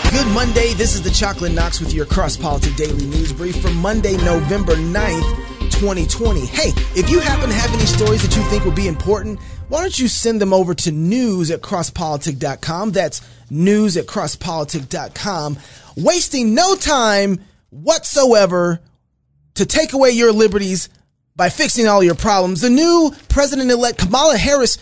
Good Monday. This is the Chocolate Knox with your Cross Politic Daily News Brief for Monday, November 9th, 2020. Hey, if you happen to have any stories that you think would be important, why don't you send them over to news@crosspolitic.com. That's news@crosspolitic.com. Wasting no time whatsoever to take away your liberties by fixing all your problems. The new President-elect Kamala Harris,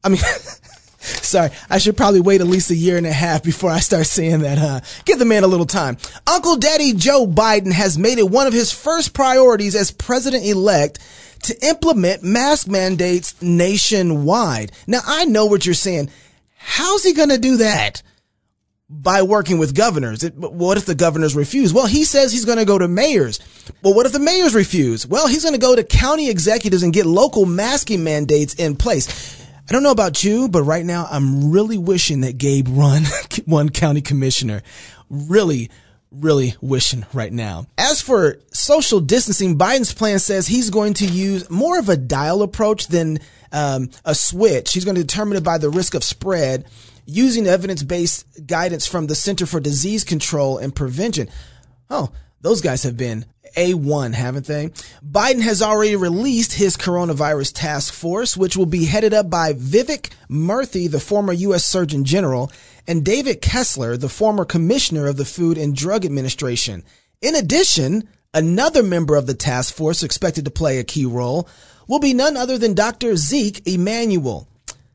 sorry, I should probably wait at least a year and a half before I start saying that, huh? Give the man a little time. Uncle Daddy Joe Biden has made it one of his first priorities as president-elect to implement mask mandates nationwide. Now, I know what you're saying. How's he going to do that? By working with governors. What if the governors refuse? Well, he says he's going to go to mayors. Well, what if the mayors refuse? Well, he's going to go to county executives and get local masking mandates in place. I don't know about you, but right now I'm really wishing that Gabe run one county commissioner. Really wishing right now. As for social distancing, Biden's plan says he's going to use more of a dial approach than a switch. He's going to determine it by the risk of spread using evidence-based guidance from the Center for Disease Control and Prevention. Oh, those guys have been A1, haven't they? Biden has already released his coronavirus task force, which will be headed up by Vivek Murthy, the former U.S. Surgeon General, and David Kessler, the former Commissioner of the Food and Drug Administration. In addition, another member of the task force expected to play a key role will be none other than Dr. Zeke Emanuel.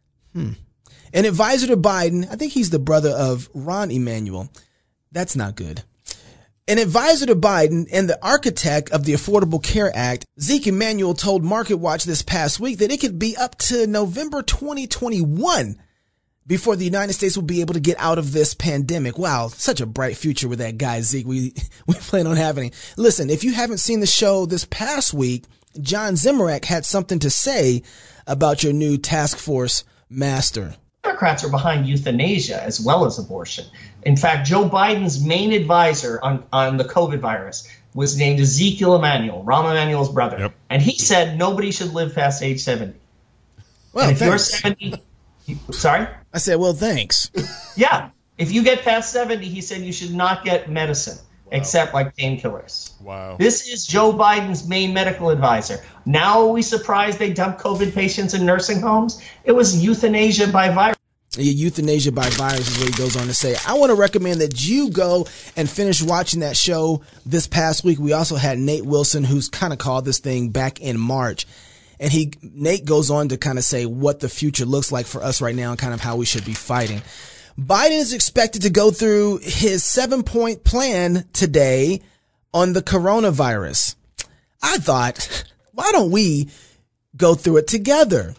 An advisor to Biden, I think he's the brother of Ron Emanuel. That's not good. An advisor to Biden and the architect of the Affordable Care Act, Zeke Emanuel told MarketWatch this past week that it could be up to November 2021 before the United States will be able to get out of this pandemic. Wow, such a bright future with that guy, Zeke. We plan on having. Listen, if you haven't seen the show this past week, John Zimmerach had something to say about your new task force master. Democrats are behind euthanasia as well as abortion. In fact, Joe Biden's main advisor on the COVID virus was named Ezekiel Emanuel, Rahm Emanuel's brother. Yep. And he said nobody should live past age 70. Well, and if thanks. you're 70, sorry? I said, well, thanks. Yeah. If you get past 70, he said you should not get medicine. Wow. Except like painkillers. Wow. This is Joe Biden's main medical advisor. Now are we surprised they dumped COVID patients in nursing homes? It was euthanasia by virus. Euthanasia by virus is what he goes on to say. I want to recommend that you go and finish watching that show this past week. We also had Nate Wilson, who's kind of called this thing back in March. And Nate goes on to kind of say what the future looks like for us right now and kind of how we should be fighting. Biden is expected to go through his 7-point plan today on the coronavirus. I thought, why don't we go through it together?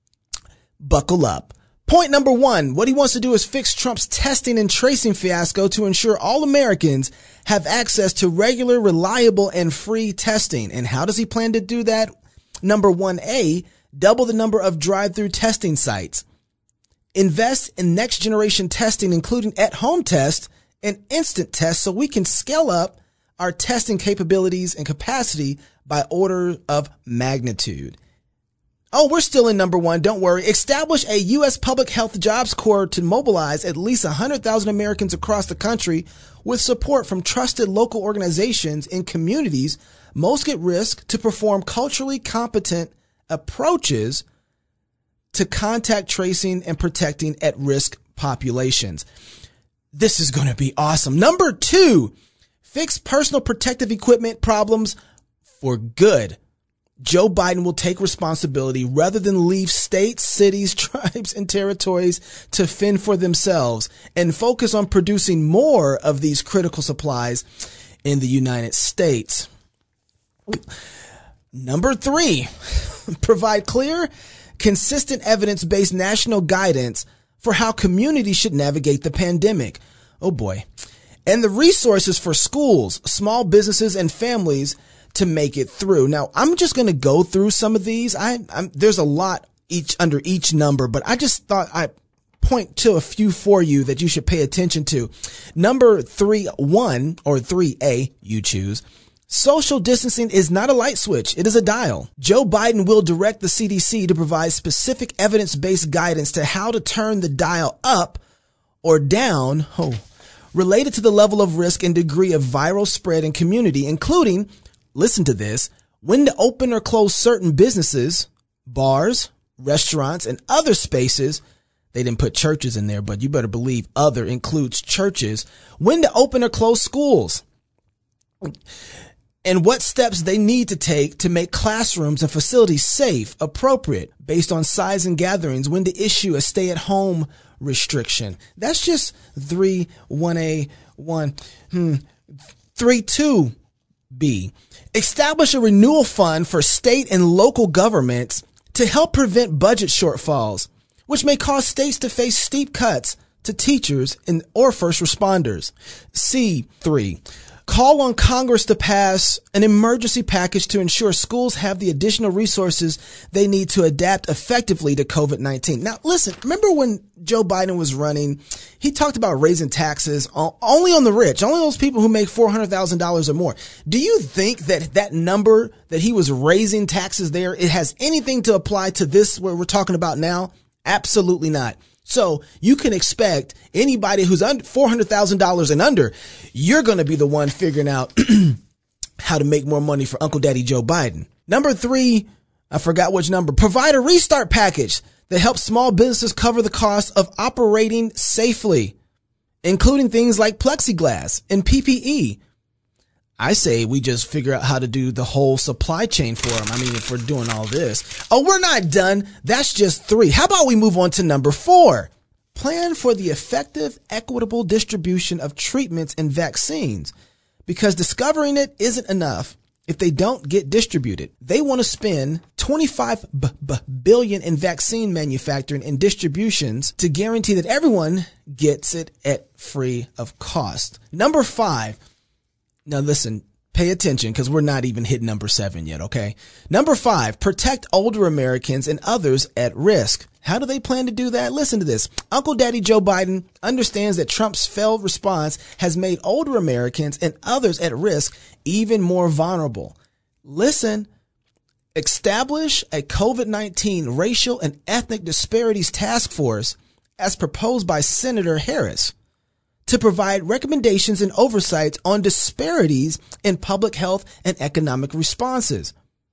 Buckle up. Point number 1, what he wants to do is fix Trump's testing and tracing fiasco to ensure all Americans have access to regular, reliable, and free testing. And how does he plan to do that? Number 1A, double the number of drive-through testing sites. Invest in next-generation testing, including at-home tests and instant tests, so we can scale up our testing capabilities and capacity by order of magnitude. Oh, we're still in number 1. Don't worry. Establish a U.S. Public Health Jobs Corps to mobilize at least 100,000 Americans across the country with support from trusted local organizations in communities most at risk to perform culturally competent approaches to contact tracing and protecting at-risk populations. This is going to be awesome. Number 2, fix personal protective equipment problems for good. Joe Biden will take responsibility rather than leave states, cities, tribes, and territories to fend for themselves and focus on producing more of these critical supplies in the United States. Number 3, provide clear, consistent evidence-based national guidance for how communities should navigate the pandemic. Oh boy. And the resources for schools, small businesses, and families to make it through. Now, I'm just going to go through some of these. There's a lot under each number, but I just thought I'd point to a few for you that you should pay attention to. Number 3.1 or 3A, you choose. Social distancing is not a light switch. It is a dial. Joe Biden will direct the CDC to provide specific evidence-based guidance to how to turn the dial up or down related to the level of risk and degree of viral spread in community, including, listen to this, when to open or close certain businesses, bars, restaurants, and other spaces. They didn't put churches in there, but you better believe other includes churches. When to open or close schools. And what steps they need to take to make classrooms and facilities safe, appropriate, based on size and gatherings. When to issue a stay-at-home restriction. That's just 3.1a, 3.2b. Establish a renewal fund for state and local governments to help prevent budget shortfalls, which may cause states to face steep cuts to teachers or first responders. C3. Call on Congress to pass an emergency package to ensure schools have the additional resources they need to adapt effectively to COVID-19. Now, listen, remember when Joe Biden was running, he talked about raising taxes only on the rich, only those people who make $400,000 or more. Do you think that number that he was raising taxes there, it has anything to apply to this, what we're talking about now? Absolutely not. So you can expect anybody who's under $400,000 and under, you're going to be the one figuring out how to make more money for Uncle Daddy Joe Biden. Number 3, I forgot which number. Provide a restart package that helps small businesses cover the cost of operating safely, including things like plexiglass and PPE. I say we just figure out how to do the whole supply chain for them. I mean, if we're doing all this. Oh, we're not done. That's just 3. How about we move on to number 4? Plan for the effective, equitable distribution of treatments and vaccines, because discovering it isn't enough if they don't get distributed. They want to spend $25 billion in vaccine manufacturing and distributions to guarantee that everyone gets it at free of cost. Number 5. Now listen, pay attention because we're not even hit number 7 yet, okay? Number 5, protect older Americans and others at risk. How do they plan to do that? Listen to this. Uncle Daddy Joe Biden understands that Trump's failed response has made older Americans and others at risk even more vulnerable. Listen, establish a COVID-19 racial and ethnic disparities task force as proposed by Senator Harris, to provide recommendations and oversights on disparities in public health and economic responses.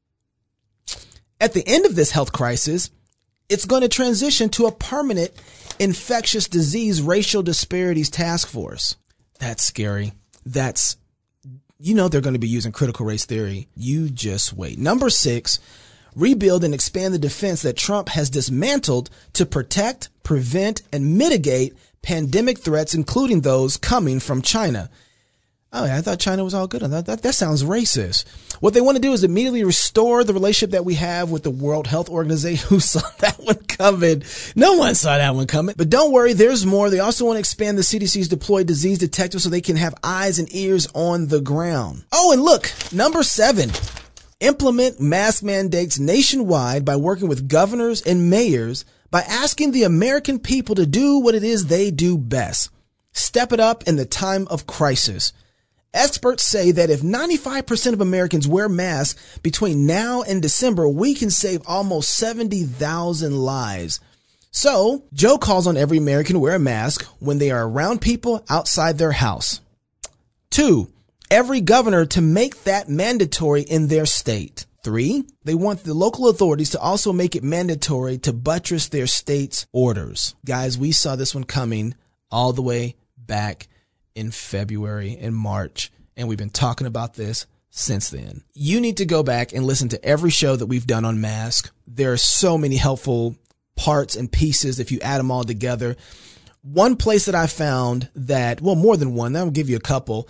At the end of this health crisis, it's going to transition to a permanent infectious disease racial disparities task force. That's scary. They're going to be using critical race theory. You just wait. Number 6, rebuild and expand the defense that Trump has dismantled to protect, prevent, and mitigate pandemic threats, including those coming from China. Oh, yeah, I thought China was all good. That sounds racist. What they want to do is immediately restore the relationship that we have with the World Health Organization. Who saw that one coming? No one saw that one coming. But don't worry, there's more. They also want to expand the CDC's deployed disease detectives so they can have eyes and ears on the ground. Oh, and look, number 7. Implement mask mandates nationwide by working with governors and mayors, by asking the American people to do what it is they do best. Step it up in the time of crisis. Experts say that if 95% of Americans wear masks between now and December, we can save almost 70,000 lives. So Joe calls on every American to wear a mask when they are around people outside their house. 2, every governor to make that mandatory in their state. 3, they want the local authorities to also make it mandatory to buttress their state's orders. Guys, we saw this one coming all the way back in February and March, and we've been talking about this since then. You need to go back and listen to every show that we've done on masks. There are so many helpful parts and pieces if you add them all together. One place that I found that, well, more than one, I'll give you a couple.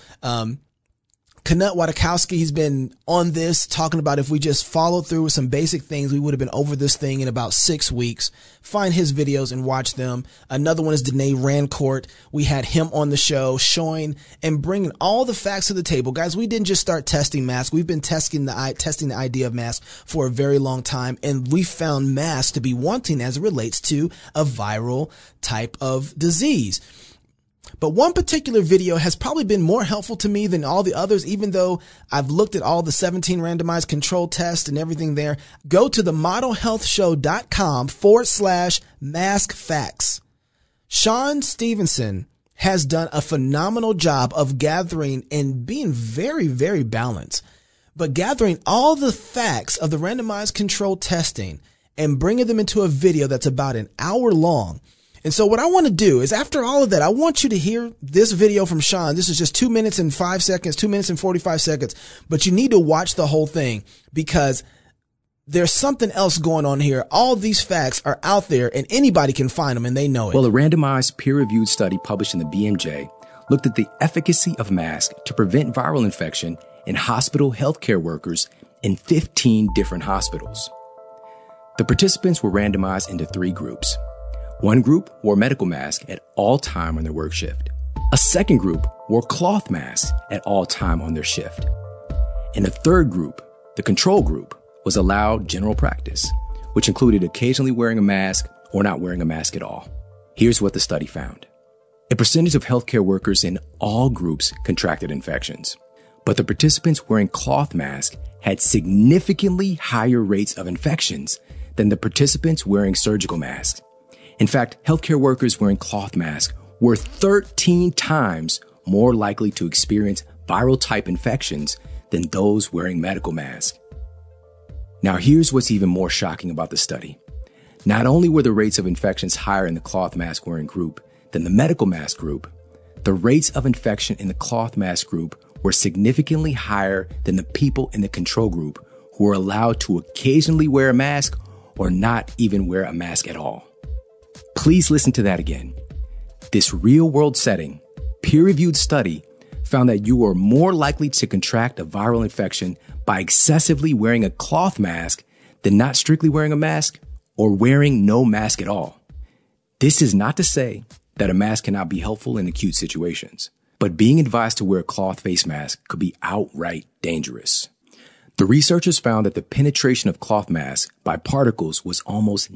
Knut Wadakowski, he's been on this talking about if we just followed through with some basic things, we would have been over this thing in about 6 weeks. Find his videos and watch them. Another one is Danae Rancourt. We had him on the show showing and bringing all the facts to the table. Guys, we didn't just start testing masks. We've been testing the idea of masks for a very long time, and we found masks to be wanting as it relates to a viral type of disease. But one particular video has probably been more helpful to me than all the others, even though I've looked at all the 17 randomized control tests and everything there. Go to themodelhealthshow.com/mask facts. Sean Stevenson has done a phenomenal job of gathering and being very, very balanced, but gathering all the facts of the randomized controlled testing and bringing them into a video that's about an hour long. And so what I want to do is, after all of that, I want you to hear this video from Sean. This is just 2 minutes and 5 seconds, 2 minutes and 45 seconds, but you need to watch the whole thing because there's something else going on here. All these facts are out there and anybody can find them and they know it. Well, a randomized peer-reviewed study published in the BMJ looked at the efficacy of masks to prevent viral infection in hospital healthcare workers in 15 different hospitals. The participants were randomized into 3 groups. One group wore medical masks at all time on their work shift. A second group wore cloth masks at all time on their shift. And a third group, the control group, was allowed general practice, which included occasionally wearing a mask or not wearing a mask at all. Here's what the study found. A percentage of healthcare workers in all groups contracted infections, but the participants wearing cloth masks had significantly higher rates of infections than the participants wearing surgical masks. In fact, healthcare workers wearing cloth masks were 13 times more likely to experience viral type infections than those wearing medical masks. Now, here's what's even more shocking about the study. Not only were the rates of infections higher in the cloth mask wearing group than the medical mask group, the rates of infection in the cloth mask group were significantly higher than the people in the control group who were allowed to occasionally wear a mask or not even wear a mask at all. Please listen to that again. This real-world setting, peer-reviewed study found that you are more likely to contract a viral infection by excessively wearing a cloth mask than not strictly wearing a mask or wearing no mask at all. This is not to say that a mask cannot be helpful in acute situations, but being advised to wear a cloth face mask could be outright dangerous. The researchers found that the penetration of cloth masks by particles was almost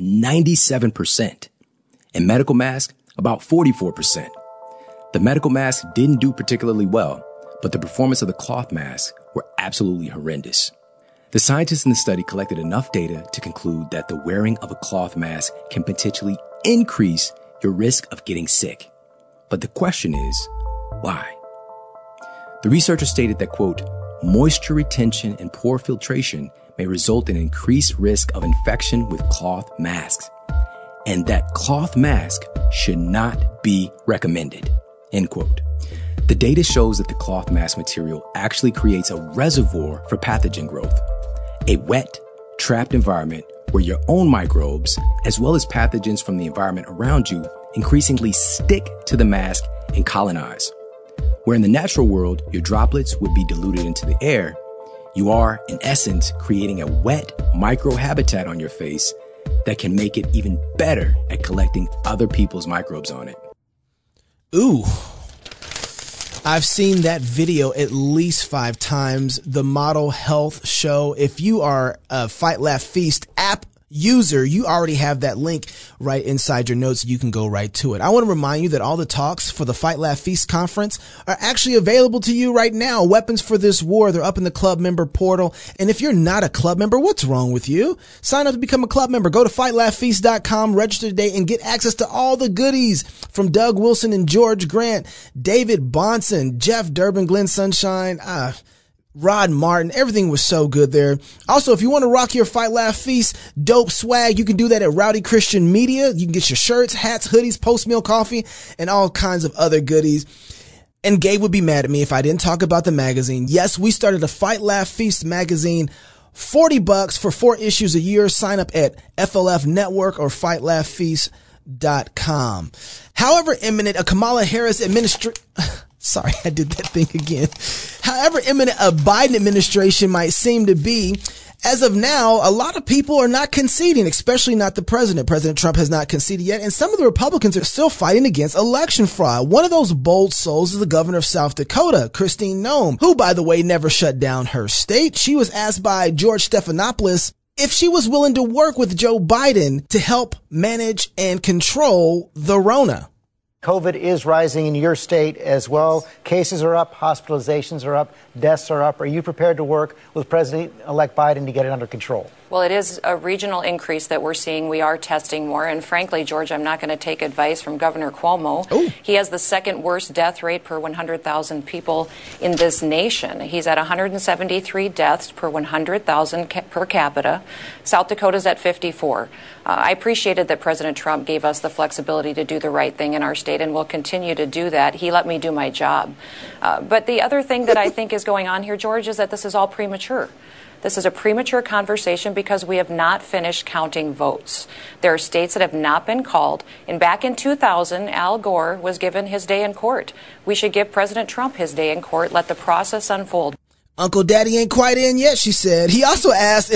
97%, and medical masks about 44%. The medical masks didn't do particularly well, but the performance of the cloth masks were absolutely horrendous. The scientists in the study collected enough data to conclude that the wearing of a cloth mask can potentially increase your risk of getting sick. But the question is, why? The researchers stated that, quote, moisture retention and poor filtration may result in increased risk of infection with cloth masks, and that cloth mask should not be recommended, end quote. The data shows that the cloth mask material actually creates a reservoir for pathogen growth, a wet, trapped environment where your own microbes, as well as pathogens from the environment around you, increasingly stick to the mask and colonize. Where in the natural world, your droplets would be diluted into the air, you are, in essence, creating a wet microhabitat on your face that can make it even better at collecting other people's microbes on it. Ooh. I've seen that video at least 5 times. The Model Health Show. If you are a Fight Laugh Feast app user, you already have that link right inside your notes. You can go right to it. I want to remind you that all the talks for the Fight Laugh Feast conference are actually available to you right now. Weapons for This War. They're up in the club member portal. And if you're not a club member, what's wrong with you? Sign up to become a club member. Go to fightlaughfeast.com, register today, and get access to all the goodies from Doug Wilson and George Grant, David Bonson, Jeff Durbin, Glenn Sunshine, Rod Martin. Everything was so good there. Also, if you want to rock your Fight Laugh Feast dope swag, you can do that at Rowdy Christian Media. You can get your shirts, hats, hoodies, post-meal coffee, and all kinds of other goodies. And Gabe would be mad at me if I didn't talk about the magazine. Yes, we started a Fight Laugh Feast magazine. $40 for 4 issues a year. Sign up at FLF Network or fightlaughfeast.com. However imminent a Kamala Harris Sorry, I did that thing again. However imminent a Biden administration might seem to be, as of now, a lot of people are not conceding, especially not the president. President Trump has not conceded yet, and some of the Republicans are still fighting against election fraud. One of those bold souls is the governor of South Dakota, Kristi Noem, who, by the way, never shut down her state. She was asked by George Stephanopoulos if she was willing to work with Joe Biden to help manage and control the Rona. COVID is rising in your state as well. Cases are up, hospitalizations are up, deaths are up. Are you prepared to work with President-elect Biden to get it under control? Well, it is a regional increase that we're seeing. We are testing more. And frankly, George, I'm not going to take advice from Governor Cuomo. Ooh. He has the second worst death rate per 100,000 people in this nation. He's at 173 deaths per 100,000 per capita. South Dakota's at 54. I appreciated that President Trump gave us the flexibility to do the right thing in our state, and will continue to do that. He let me do my job. But the other thing that I think is going on here, George, is that this is all premature. This is a premature conversation because we have not finished counting votes. There are states that have not been called. And back in 2000, Al Gore was given his day in court. We should give President Trump his day in court. Let the process unfold. Uncle Daddy ain't quite in yet, she said. He also asked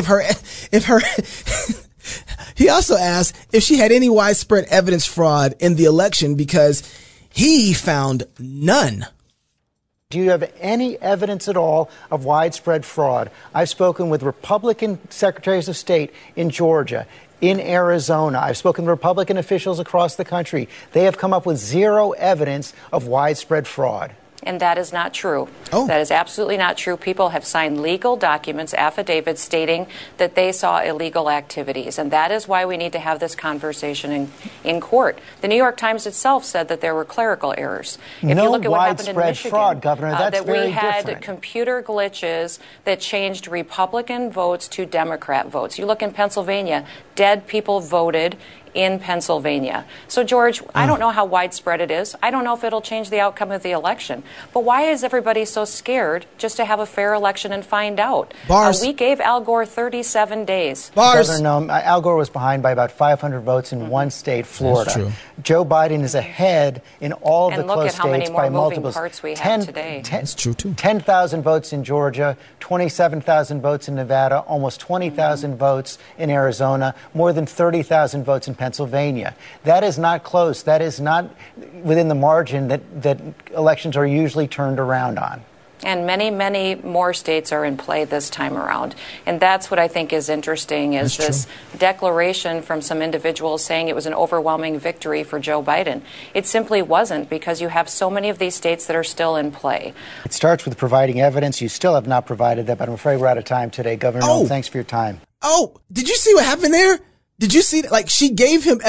he also asked if she had any widespread evidence fraud in the election, because he found none. Do you have any evidence at all of widespread fraud? I've spoken with Republican secretaries of state in Georgia, in Arizona. I've spoken to Republican officials across the country. They have come up with zero evidence of widespread fraud. And that is not true. Oh. That is absolutely not true. People have signed legal documents, affidavits stating that they saw illegal activities. And that is why we need to have this conversation in court. The New York Times itself said that there were clerical errors. If you look at what happened in Michigan, fraud, Governor, that's that we had different. computer glitches that changed Republican votes to Democrat votes. You look in Pennsylvania, dead people voted in Pennsylvania. So, George, I don't know how widespread it is. I don't know if it'll change the outcome of the election. But why is everybody so scared just to have a fair election and find out? Bars. We gave Al Gore 37 days. Bars. Governor, no, Al Gore was behind by about 500 votes in one state, Florida. That's true. Joe Biden is ahead in all And the look close at how many states more by moving multiples. parts we have today. That's true, too. 10,000 votes in Georgia, 27,000 votes in Nevada, almost 20,000 votes in Arizona, more than 30,000 votes in Pennsylvania. That is not close. That is not within the margin that elections are usually turned around on. And many, many more states are in play this time around. And that's what I think is interesting, is this declaration from some individuals saying it was an overwhelming victory for Joe Biden. It simply wasn't, because you have so many of these states that are still in play. It starts with providing evidence. You still have not provided that, but I'm afraid we're out of time today. Governor Noem, thanks for your time. Oh, did you see what happened there? Did you see that? Like, she gave him,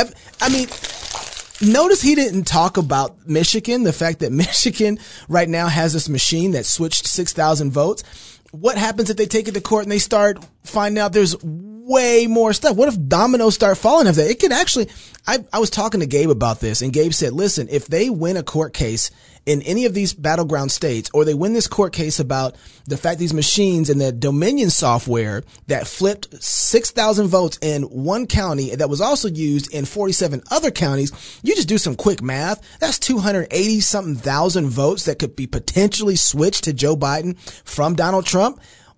notice he didn't talk about Michigan, the fact that Michigan right now has this machine that switched 6,000 votes. What happens if they take it to court and they start finding out there's way more stuff? What if dominoes start falling after that? It could actually, I was talking to Gabe about this, and Gabe said, listen, if they win a court case in any of these battleground states, or they win this court case about the fact these machines and the Dominion software that flipped 6,000 votes in one county that was also used in 47 other counties, you just do some quick math. That's 280 something thousand votes that could be potentially switched to Joe Biden from Donald Trump.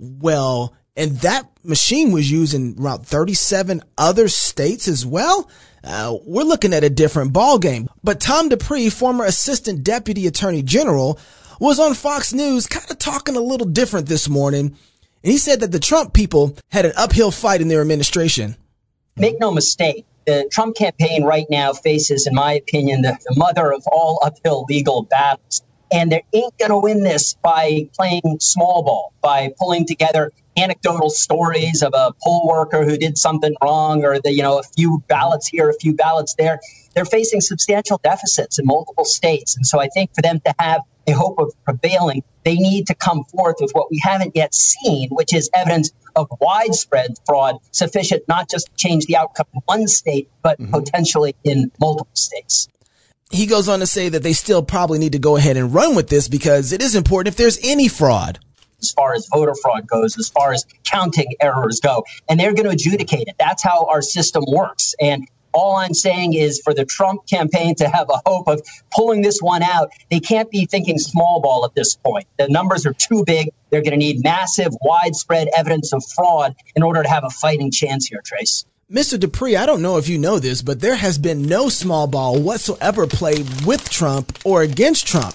Well, and that machine was used in around 37 other states as well. We're looking at a different ball game. But Tom Dupree, former assistant deputy attorney general, was on Fox News kind of talking a little different this morning. And he said that the Trump people had an uphill fight in their administration. Make no mistake, the Trump campaign right now faces, in my opinion, the mother of all uphill legal battles. And they ain't going to win this by playing small ball, by pulling together anecdotal stories of a poll worker who did something wrong, or a few ballots here, a few ballots there. They're facing substantial deficits in multiple states. And so I think for them to have a hope of prevailing, they need to come forth with what we haven't yet seen, which is evidence of widespread fraud, sufficient not just to change the outcome in one state, but potentially in multiple states. He goes on to say that they still probably need to go ahead and run with this, because it is important if there's any fraud. As far as voter fraud goes, as far as counting errors go, and they're going to adjudicate it. That's how our system works. And all I'm saying is, for the Trump campaign to have a hope of pulling this one out, they can't be thinking small ball at this point. The numbers are too big. They're going to need massive, widespread evidence of fraud in order to have a fighting chance here, Trace. Mr. Dupree, I don't know if you know this, but there has been no small ball whatsoever played with Trump or against Trump.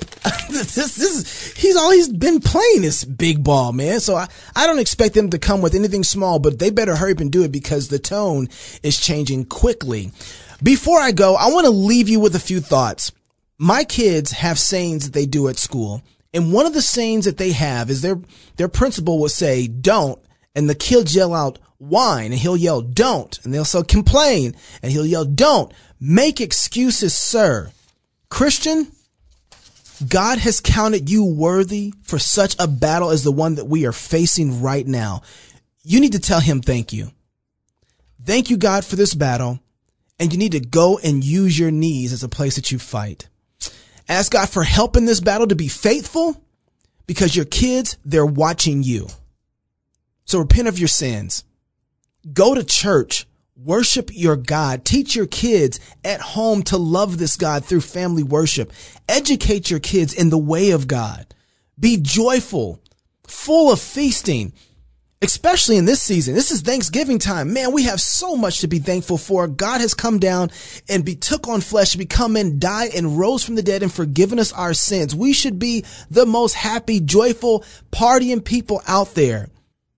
He's always been playing this big ball, man. So I don't expect them to come with anything small, but they better hurry up and do it, because the tone is changing quickly. Before I go, I want to leave you with a few thoughts. My kids have sayings that they do at school, and one of the sayings that they have is their principal will say, don't, and the kids yell out whine, and he'll yell don't, and they'll say complain, and he'll yell don't. Make excuses, sir. Christian, God has counted you worthy for such a battle as the one that we are facing right now. You need to tell him thank you. Thank you, God, for this battle. And you need to go and use your knees as a place that you fight. Ask God for help in this battle to be faithful, because your kids, they're watching you. So repent of your sins. Go to church. Worship your God. Teach your kids at home to love this God through family worship. Educate your kids in the way of God. Be joyful, full of feasting, especially in this season. This is Thanksgiving time. Man, we have so much to be thankful for. God has come down and took on flesh, become man, died and rose from the dead and forgiven us our sins. We should be the most happy, joyful, partying people out there.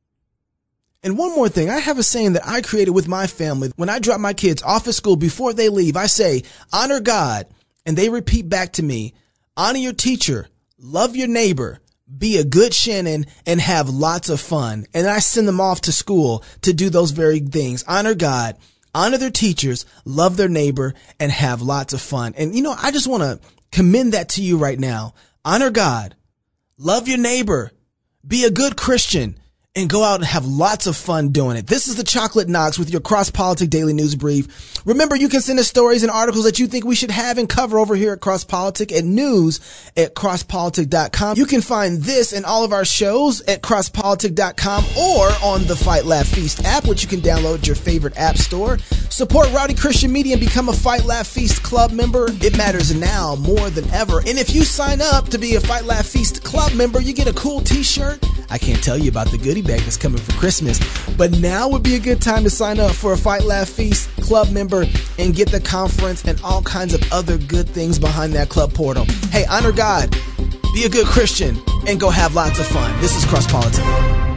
And one more thing, I have a saying that I created with my family. When I drop my kids off at school, before they leave, I say, honor God. And they repeat back to me, honor your teacher, love your neighbor, be a good Shannon, and have lots of fun. And I send them off to school to do those very things. Honor God, honor their teachers, love their neighbor, and have lots of fun. And you know, I just want to commend that to you right now. Honor God, love your neighbor, be a good Christian, and go out and have lots of fun doing it. This is the Chocolate Knox with your Cross Politic Daily News Brief. Remember, you can send us stories and articles that you think we should have and cover over here at Cross Politic at news@crosspolitic.com. You can find this and all of our shows at crosspolitic.com or on the Fight Laugh Feast app, which you can download at your favorite app store. Support Rowdy Christian Media and become a Fight Laugh Feast Club member. It matters now more than ever. And if you sign up to be a Fight Laugh Feast Club member, you get a cool t-shirt. I can't tell you about the goodie bag that's coming for Christmas, but now would be a good time to sign up for a Fight Laugh Feast Club member and get the conference and all kinds of other good things behind that club portal. Hey, honor God, be a good Christian, and go have lots of fun. This is Cross Politic.